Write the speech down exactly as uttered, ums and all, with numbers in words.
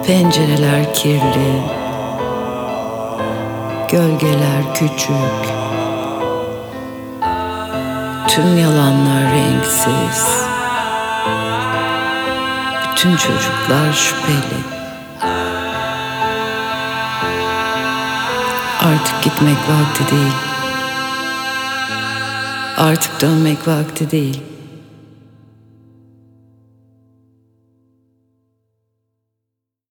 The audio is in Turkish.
Pencereler kirli, gölgeler küçük, tüm yalanlar renksiz, bütün çocuklar şüpheli. Artık gitmek vakti değil, artık dönmek vakti değil.